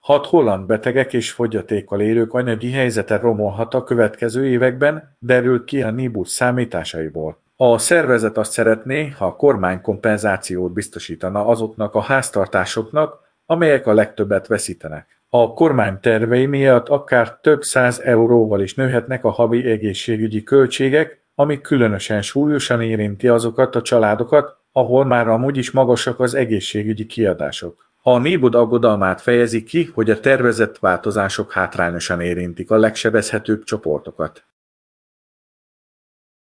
6 holland betegek és fogyatékkal élők anyagi helyzete romolhat a következő években, derül ki a NIBUS számításaiból. A szervezet azt szeretné, ha a kormány kompenzációt biztosítana azoknak a háztartásoknak, amelyek a legtöbbet veszítenek. A kormány tervei miatt akár több 100 euróval is nőhetnek a havi egészségügyi költségek, ami különösen súlyosan érinti azokat a családokat, ahol már amúgy is magasak az egészségügyi kiadások. A NIBUD aggodalmát fejezi ki, hogy a tervezett változások hátrányosan érintik a legsebezhetőbb csoportokat.